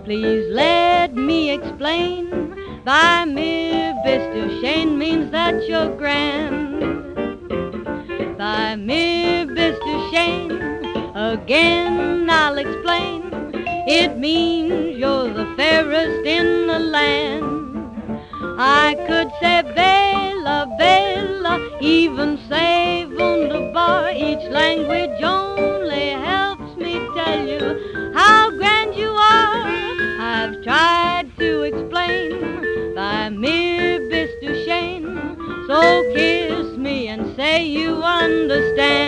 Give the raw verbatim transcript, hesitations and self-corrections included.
Please let me explain. By mere Mister Shane means that you're grand. By mere Mister Shane, again I'll explain. It means you're the fairest in the land. I could say Bella, Bella, even say Wunderbar. Each language only helps me tell you how grand you are. I've tried to explain by mere Mister Shane, so kiss me and say you understand.